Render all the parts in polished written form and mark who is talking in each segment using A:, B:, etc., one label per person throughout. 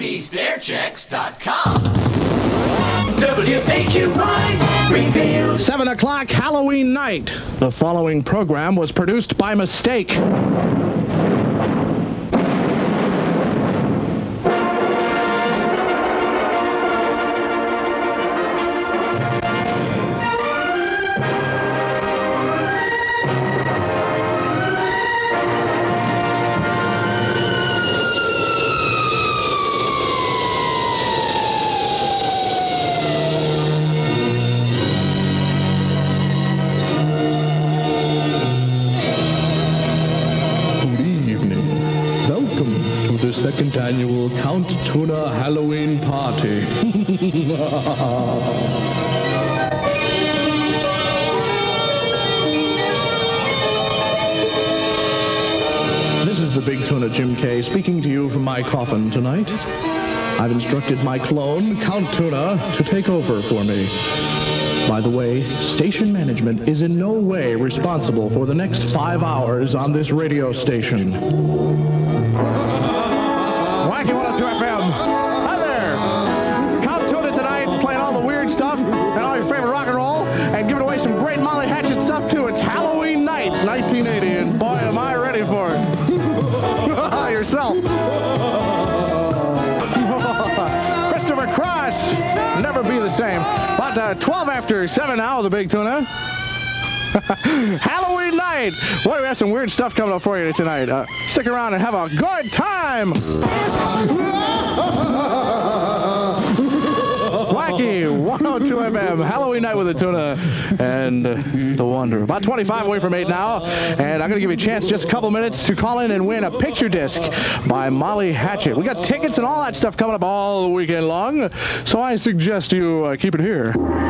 A: MovieStareChecks.com. WAQY Greenfield.
B: 7 o'clock Halloween night. The following program was produced by mistake. Second annual Count Tuna Halloween party. This is the Big Tuna Jim K speaking to you from my coffin tonight. I've instructed my clone, Count Tuna, to take over for me. By the way, station management is in no way responsible for the next 5 hours on this radio station. Wacky 102 FM. Hi there. Count Tuna tonight, playing all the weird stuff and all your favorite rock and roll, and giving away some great Molly Hatchet stuff too. It's Halloween night, 1980, and boy, am I ready for it. Yourself. Christopher Cross, never be the same. About 12 after 7 now, the Big Tuna. Halloween night. Boy, we have some weird stuff coming up for you tonight. Stick around and have a good time. Wacky 102 FM. Halloween night with the Tuna and the Wonder. About 25 away from 8 now. And I'm going to give you a chance, just a couple minutes, to call in and win a picture disc by Molly Hatchet. We got tickets and all that stuff coming up all the weekend long. So I suggest you keep it here.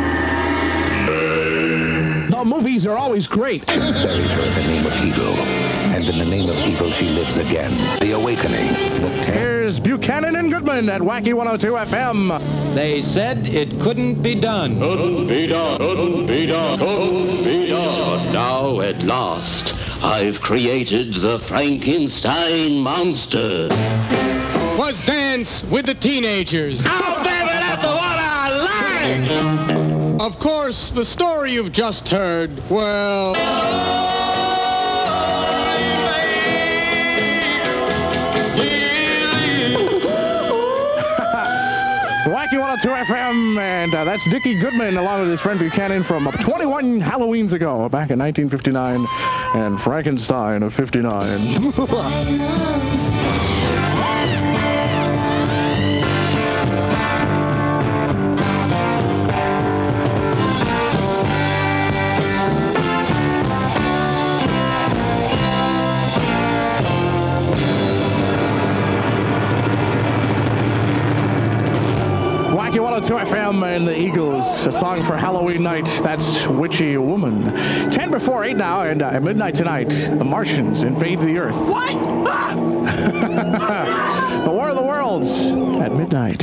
B: The movies are always great.
C: She's buried her in the name of evil, and in the name of evil she lives again. The Awakening.
B: Here's Buchanan and Goodman at Wacky 102 FM.
D: They said it couldn't be done.
E: Couldn't be done. Couldn't be done. Couldn't be done. Now at last, I've created the Frankenstein monster.
F: Was dance with the teenagers.
E: Oh, baby, that's what I like!
F: Of course, the story you've just heard, well...
B: Wacky 102 FM, and that's Dickie Goodman along with his friend Buchanan from 21 Halloweens ago, back in 1959, and Frankenstein of 59. Wacky 102 FM and the Eagles, a song for Halloween night. That's Witchy Woman. 10 before 8 now, and at midnight tonight, the Martians invade the Earth.
A: What?
B: The War of the Worlds at midnight.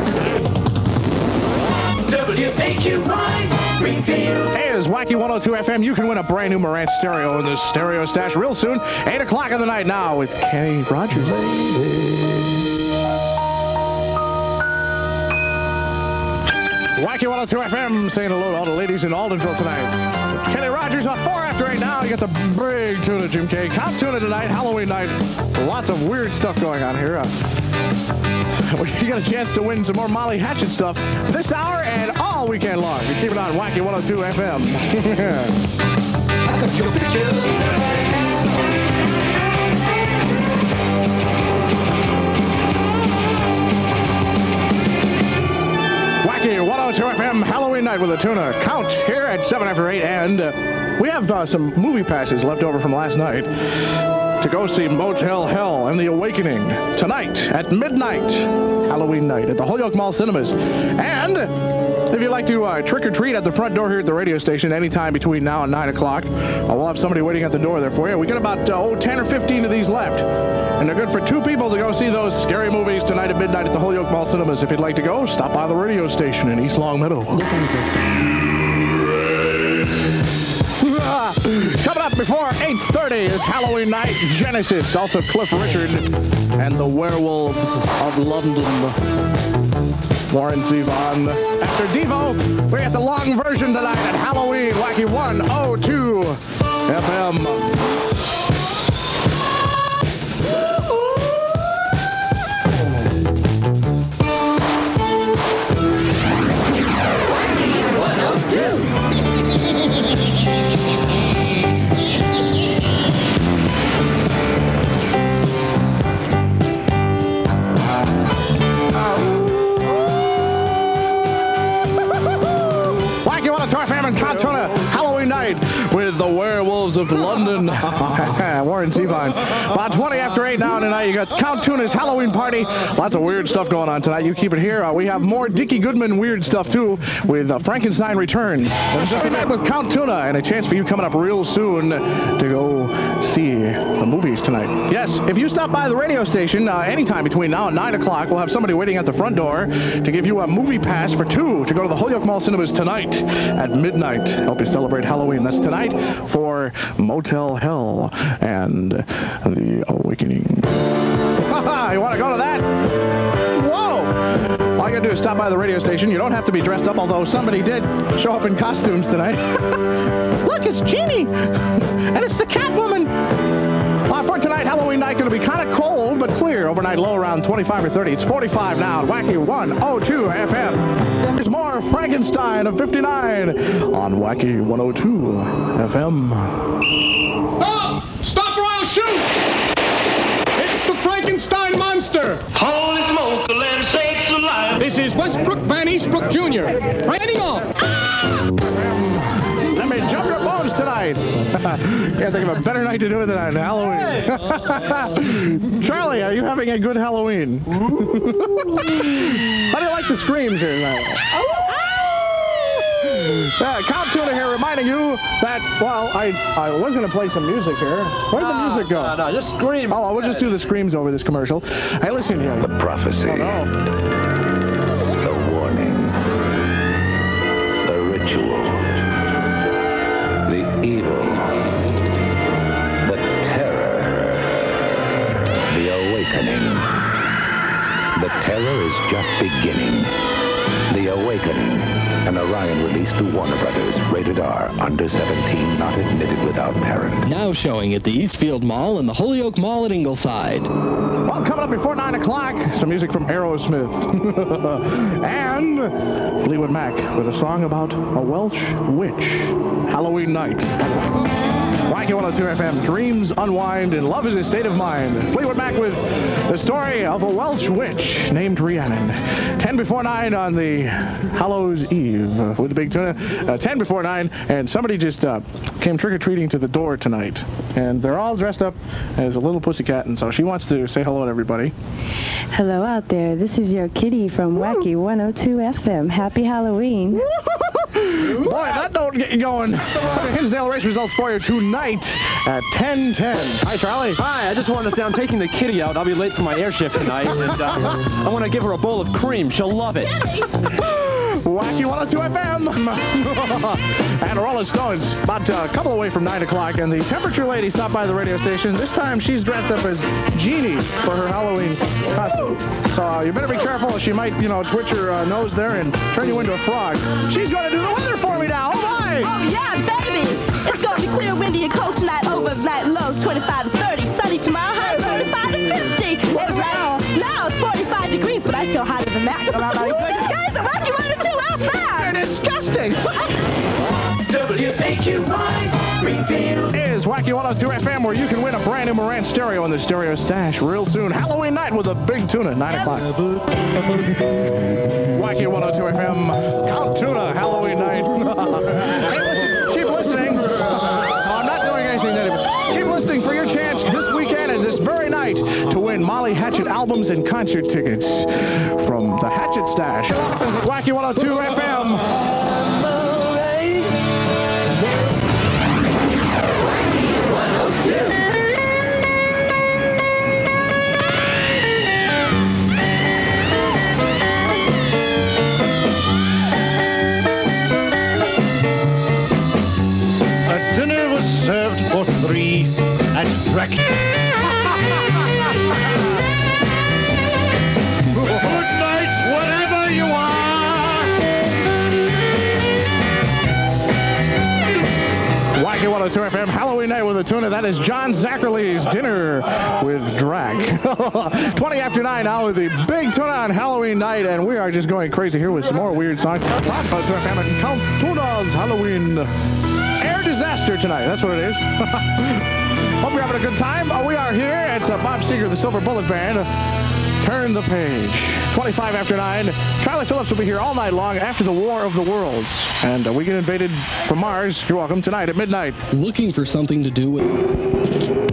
A: WAQY Greenfield.
B: Hey, it's Wacky 102 FM. You can win a brand new Marantz stereo in the stereo stash real soon. 8 o'clock of the night now with Kenny Rogers. Wacky 102 FM saying hello to all the ladies in Aldenville tonight. Kenny Rogers on 4 after 8 now. You got the Big Tuna Jim K. Count Tuna tonight, Halloween night. Lots of weird stuff going on here. You got a chance to win some more Molly Hatchet stuff this hour and all weekend long. You keep it on Wacky 102 FM.
A: I got your picture.
B: Wacky 102 FM Halloween night with the Tuna. Count here at 7 after 8. And we have some movie passes left over from last night to go see Motel Hell and The Awakening tonight at midnight, Halloween night at the Holyoke Mall Cinemas. And if you'd like to trick or treat at the front door here at the radio station anytime between now and 9 o'clock, we'll have somebody waiting at the door there for you. We got about 10 or 15 of these left. And they're good for 2 people to go see those scary movies tonight at midnight at the Holyoke Mall Cinemas. If you'd like to go, stop by the radio station in East Longmeadow. Coming up before 8:30 is Halloween night Genesis. Also Cliff Richard and the Werewolves of London. Warren Zevon. After Devo, we got the long version tonight at Halloween Wacky 102 FM. Wacky 102 FM and Cantona Halloween night with the Werewolves of London. Warren Zevon. About 20 after 8 now tonight. You got Count Tuna's Halloween party. Lots of weird stuff going on tonight. You keep it here. We have more Dickie Goodman weird stuff too with Frankenstein Returns. Every night with Count Tuna and a chance for you coming up real soon to go see the movies tonight. Yes, if you stop by the radio station anytime between now and 9 o'clock, we'll have somebody waiting at the front door to give you a movie pass for 2 to go to the Holyoke Mall Cinemas tonight at midnight. Help you celebrate Halloween. That's tonight for Motel Hell and The Awakening. You want to go to that? Whoa! All you got to do is stop by the radio station. You don't have to be dressed up, although somebody did show up in costumes tonight. Look, it's Jeannie! And it's the Catwoman! For tonight, Halloween night, going to be kind of cold, but clear. Overnight low around 25 or 30. It's 45 now at Wacky 102 FM. There's more Frankenstein of 59 on Wacky 102 FM.
F: Oh! Stop or I'll shoot! It's the Frankenstein monster!
A: Holy smoke, the land sakes alive.
F: This is Westbrook Van Eastbrook Jr. Ready off!
B: Let me jump your bones tonight. Can't think of a better night to do it than on Halloween. Charlie, are you having a good Halloween? How do you like the screams here tonight? Count Tuna here reminding you that, well, I was going to play some music here. Where'd the music go?
G: No, just scream.
B: Oh, we'll just do the screams over this commercial. Hey, listen here.
C: The prophecy.
B: Oh, no.
C: The warning. The ritual. The evil. The terror. The awakening. The terror is just beginning. The Awakening. An Orion release to Warner Brothers. Rated R. Under 17. Not admitted without parent.
H: Now showing at the Eastfield Mall and the Holyoke Mall at Ingleside.
B: Well, coming up before 9 o'clock, some music from Aerosmith. And Fleetwood Mac with a song about a Welsh witch. Halloween night. Wacky 102 FM, dreams unwind and love is a state of mind. Fleetwood Mac with the story of a Welsh witch named Rhiannon. 10 before 9 on the Hallows Eve with the Big Tuna. 10 before 9, and somebody just came trick-or-treating to the door tonight. And they're all dressed up as a little pussycat, and so she wants to say hello to everybody.
I: Hello out there. This is your kitty from Wacky 102 FM. Happy Halloween.
B: Boy, that don't get you going. Hinsdale race results for you tonight at 10:10. Hi, Charlie.
G: Hi, I just wanted to say I'm taking the kitty out. I'll be late for my air shift tonight, and I want to give her a bowl of cream. She'll love it.
B: Wacky 102 FM. And Rolling Stones, about a couple away from 9 o'clock, and the temperature lady stopped by the radio station. This time she's dressed up as Jeannie for her Halloween costume. So you better be careful. She might, twitch her nose there and turn you into a frog. She's going to do the weather for me now. Oh, my!
J: Oh, yeah, baby. It's going to be clear, windy, and cold tonight. Overnight lows 25 to 30. Sunny tomorrow, high 45 to 50.
B: What's
J: It's
B: now?
J: Now it's 45 degrees, but I feel hotter than that. Around all you guys, the Wacky 102 out there.
B: They're disgusting.
A: WAQY, Greenfield.
B: Is Wacky 102 FM, where you can win a brand new Marantz stereo in the stereo stash real soon. Halloween night with a Big Tuna, 9 o'clock. Wacky 102 FM, Count Tuna, Halloween night. Hey, listen, keep listening. No, I'm not doing anything to anybody. Keep listening for your chance this weekend and this very night to win Molly Hatchet albums and concert tickets from the Hatchet Stash. Wacky 102 FM.
K: Dinner was served for 3 at Dracula.
B: 102 FM, Halloween night with the tuna. That is John Zacherle's Dinner with Drac. 20 after 9 now with the big tuna on Halloween night, and we are just going crazy here with some more weird songs. 102 FM and Count Tuna's Halloween air disaster tonight. That's what it is. Hope you're having a good time. We are here. It's Bob Seger, the Silver Bullet Band. Turn the page. 25 after 9. Charlie Phillips will be here all night long after the War of the Worlds. And we get invaded from Mars. You're welcome tonight at midnight.
H: Looking for something to do with...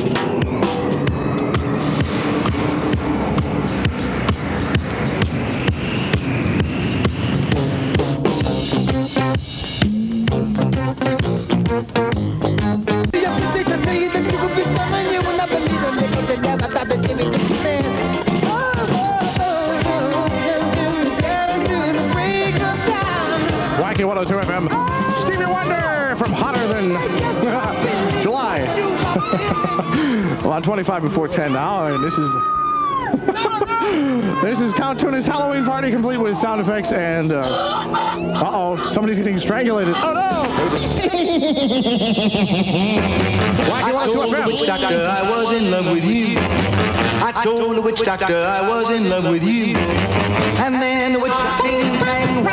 B: Wacky 102 FM. Stevie Wonder from Hotter Than July. Well, I'm 25 before 10 now, and this is Count Tuna's Halloween party, complete with sound effects and somebody's getting strangulated. Oh no! Wacky 102 FM.
A: Witch doctor, I was in love with you. I told the witch doctor I was in love with you. And then the witch ting bang,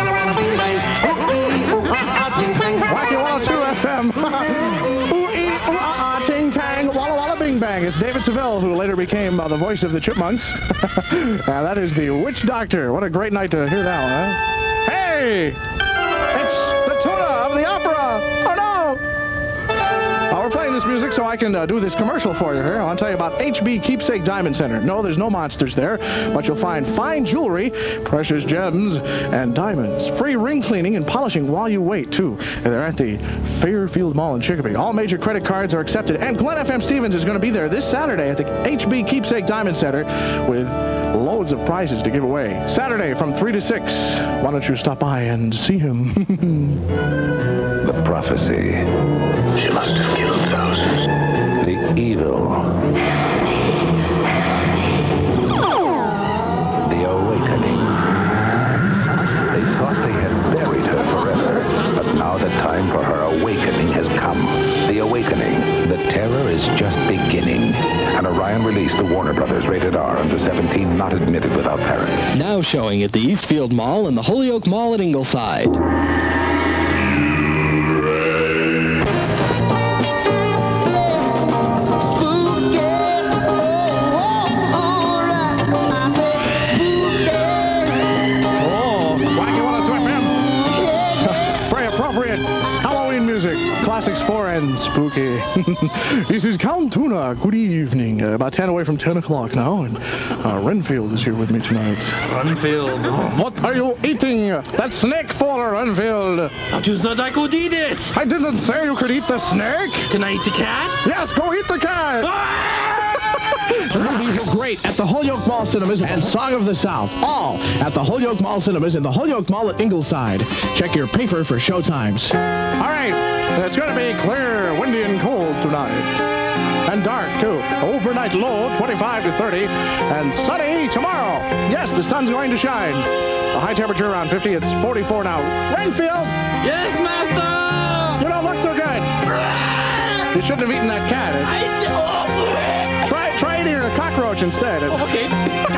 B: Wacky 102 FM. Ting tang, walla walla bing bang. It's David Seville, who later became the voice of the Chipmunks. That is the Witch Doctor. What a great night to hear that one, huh? Hey! It's the tuna of the opera! Oh no! We're playing this music so I can do this commercial for you here. I want to tell you about HB Keepsake Diamond Center. No, there's no monsters there, but you'll find fine jewelry, precious gems, and diamonds. Free ring cleaning and polishing while you wait, too. And they're at the Fairfield Mall in Chicopee. All major credit cards are accepted, and Glenn FM Stevens is going to be there this Saturday at the HB Keepsake Diamond Center with loads of prizes to give away. Saturday from 3 to 6. Why don't you stop by and see him?
C: The prophecy.
K: She must have killed those.
C: The evil. The awakening. They thought they had buried her forever, but now the time for her awakening has come. The awakening. The terror is just beginning. And Orion released the Warner Brothers rated R under 17, not admitted without parent.
H: Now showing at the Eastfield Mall and the Holyoke Mall at Ingleside.
B: Classics 4 and spooky. This is Count Tuna. Good evening. About 10 away from 10 o'clock now, and Renfield is here with me tonight.
L: Renfield.
B: What are you eating that snake for, Renfield?
L: Thought you said I could eat it.
B: I didn't say you could eat the snake.
L: Can I eat the cat?
B: Yes, go eat the cat. The movies are great at the Holyoke Mall Cinemas and Song of the South. All at the Holyoke Mall Cinemas and the Holyoke Mall at Ingleside. Check your paper for showtimes. All right, it's going to be clear, windy, and cold tonight. And dark, too. Overnight low, 25 to 30. And sunny tomorrow. Yes, the sun's going to shine. The high temperature around 50. It's 44 now. Renfield!
L: Yes, master!
B: You don't look too good. You shouldn't have eaten that cat. Try eating a cockroach instead.
L: Okay.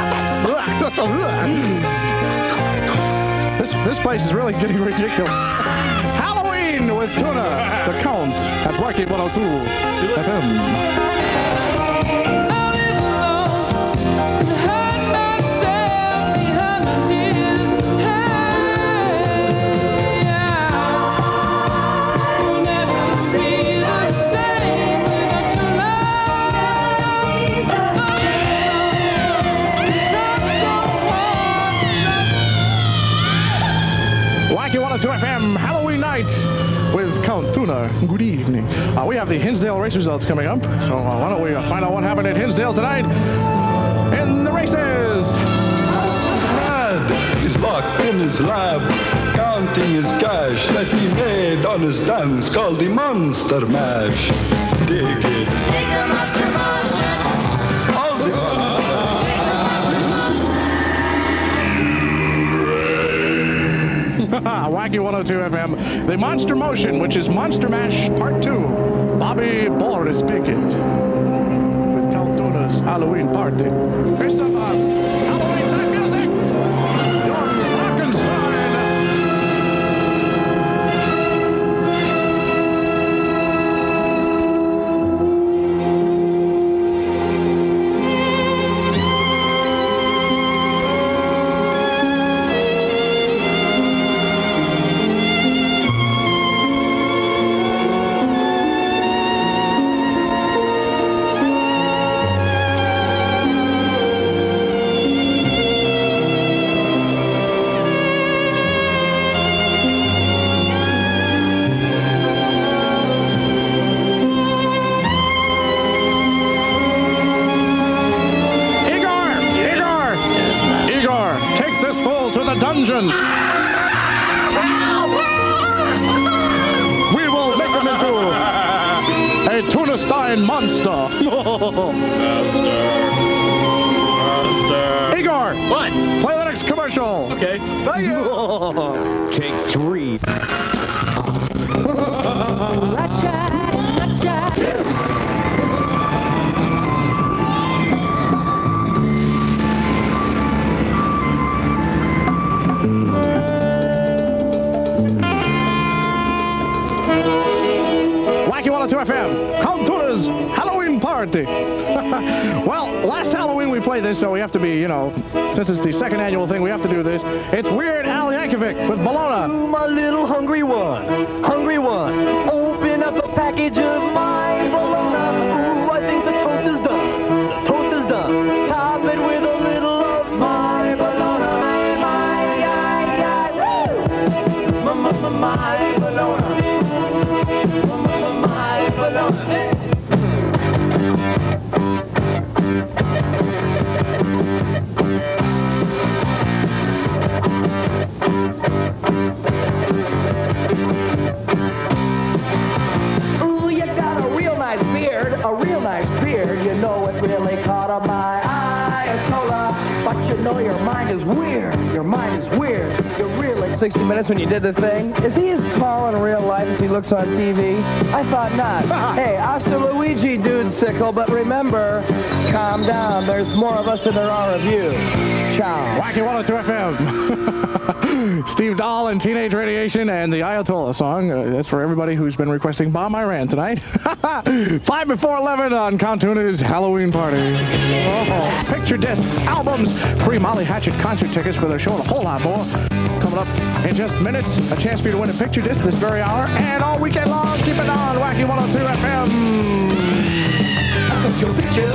B: This place is really getting ridiculous. Halloween with Tuna, the Count, at Wacky 102 FM. Wacky 102 FM, Halloween night with Count Tuna. Good evening. We have the Hinsdale race results coming up, so why don't we find out what happened at Hinsdale tonight in the races.
M: Brad is locked in his lab, counting his cash that he made on his dance called the Monster Mash. Dig it. Dig the Monster Mash. All the monsters.
B: Wacky 102 FM. The Monster Motion, which is Monster Mash Part 2. Bobby Boris Pickett with Count Tuna's Halloween Party. Here's some Halloween time music. Your Frankenstein. Dungeon. We will make him into a Tuna-Stein monster. Master. Igor.
L: What?
B: Play the next commercial.
L: Okay.
B: Thank you.
L: Take 3.
B: Wacky 102 FM, Count Tuna's Halloween Party. Well, last Halloween we played this, so we have to be, you know, since it's the second annual thing, we have to do this. It's Weird Al Yankovic with Bologna.
N: My little hungry one, open up a package of my bologna. Ooh, I think the toast is done. The toast is done. Top it with a little of my bologna. My bologna. My bologna. Ooh, you got a real nice beard, you know it really caught on my Ayatollah. But you know your mind is weird, You're really 60 Minutes when you did the thing. Is he as tall in real life as he looks on TV? I thought not. Hey, hasta Luigi, dude sickle, but remember, calm down, there's more of us than there are of you. Ciao.
B: Wacky 102 FM. Steve Dahl and Teenage Radiation and the Ayatollah song. That's for everybody who's been requesting Bomb Iran tonight. 5 before 11 on Count Tuna's Halloween Party. Picture discs, albums, free Molly Hatchet concert tickets for their show and a whole lot more. Coming up in just minutes, a chance for you to win a picture disc this very hour and all weekend long. Keep it on Wacky 102 FM.
N: Your picture.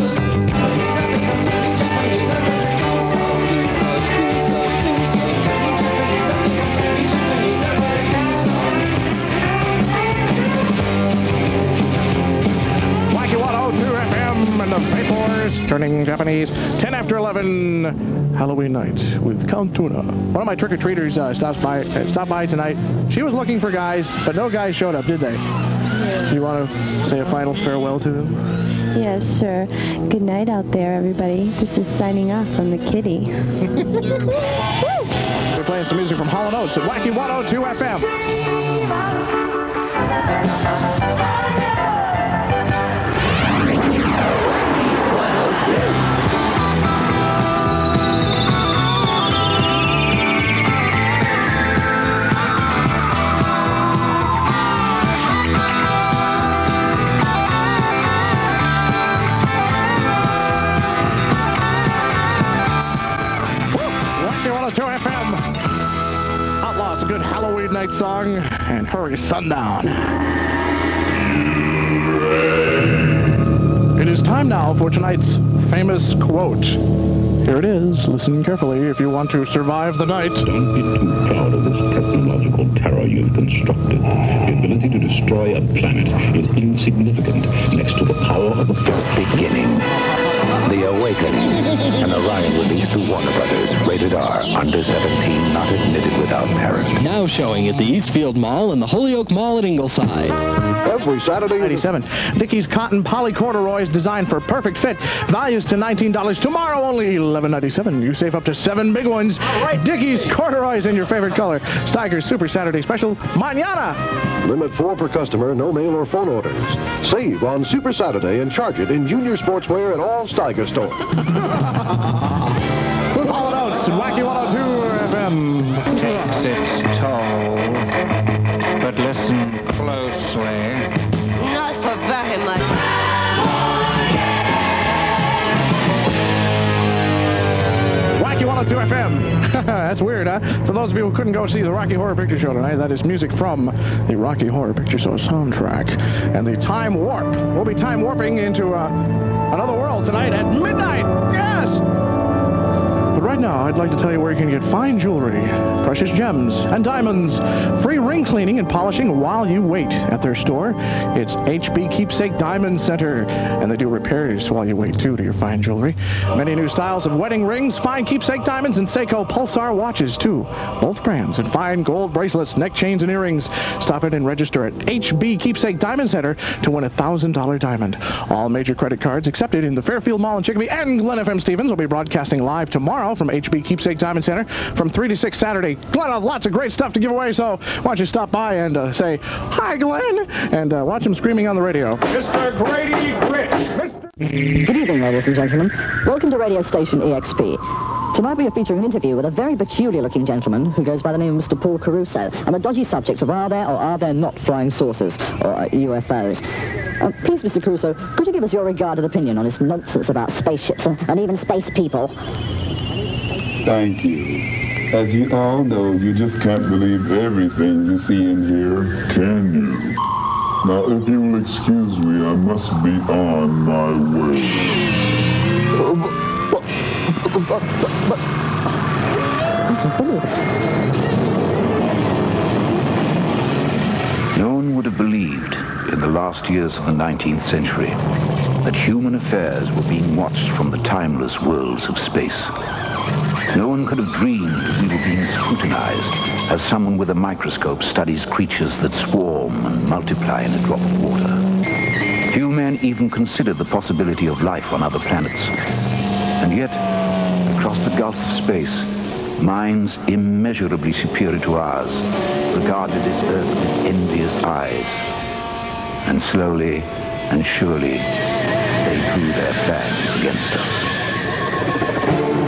B: Wacky 102 FM and the Vapors turning Japanese. 10 after 11 Halloween night with Count Tuna. One of my trick-or-treaters stopped by tonight. She was looking for guys, but no guys showed up, did they? Yeah. You want to say a final farewell to them?
I: Yes, sir. Good night out there, everybody. This is signing off from the kitty.
B: We're playing some music from Hall & Oates at Wacky 102 FM. FM. Outlaws, a good Halloween night song, and Hurry Sundown. It is time now for tonight's famous quote. Here it is. Listen carefully if you want to survive the night.
O: Don't be too proud of this technological terror you've constructed. The ability to destroy a planet is insignificant next to the power of the first beginning.
C: The Awakening. An Orion released through Warner Brothers. Rated R. Under 17. Not admitted without parent.
H: Now showing at the Eastfield Mall and the Holyoke Mall at Ingleside.
B: Every Saturday. 97. Dickies cotton poly corduroys designed for perfect fit. Values to $19. Tomorrow only $11.97. You save up to 7 big ones. Right. Dickies corduroys in your favorite color. Steiger's Super Saturday Special. Mañana.
P: Limit 4 per customer. No mail or phone orders. Save on Super Saturday and charge it in junior sportswear at all Steiger stores.
B: All Notes, Wacky 102 FM.
Q: Takes its toll, but listen closely.
J: Not for very much.
B: Wacky 102 FM. That's weird, huh? For those of you who couldn't go see the Rocky Horror Picture Show tonight, that is music from the Rocky Horror Picture Show soundtrack. And the Time Warp. We'll be time warping into another world tonight at midnight. Yes! But right now, I'd like to tell you where you can get fine jewelry, precious gems, and diamonds. Free ring cleaning and polishing while you wait at their store. It's HB Keepsake Diamond Center. And they do repairs while you wait, too, to your fine jewelry. Many new styles of wedding rings, fine keepsake diamonds, and Seiko Pulsar watches, too. Both brands, and fine gold bracelets, neck chains, and earrings. Stop in and register at HB Keepsake Diamond Center to win a $1,000 diamond. All major credit cards accepted in the Fairfield Mall in Chicopee, and Glen FM Stevens will be broadcasting live tomorrow from HB Keepsake Diamond Center from 3 to 6 Saturday. Glenn has lots of great stuff to give away, so why don't you stop by and say, "Hi, Glenn," and watch him screaming on the radio.
F: Mr. Grady Grit.
R: Good evening, ladies and gentlemen. Welcome to radio station EXP. Tonight we are featuring an interview with a very peculiar-looking gentleman who goes by the name of Mr. Paul Caruso, and the dodgy subject of are there or are there not flying saucers, or UFOs. Please, Mr. Caruso, could you give us your regarded opinion on this nonsense about spaceships and even space people?
S: Thank you. As you all know, you just can't believe everything you see and hear, can you? Now, if you will excuse me, I must be on my way.
R: I can't believe it.
C: No one would have believed in the last years of the 19th century that human affairs were being watched from the timeless worlds of space. No one could have dreamed that we were being scrutinized as someone with a microscope studies creatures that swarm and multiply in a drop of water. Few men even considered the possibility of life on other planets. And yet, across the gulf of space, minds immeasurably superior to ours regarded this Earth with envious eyes. And slowly and surely, they drew their backs against us.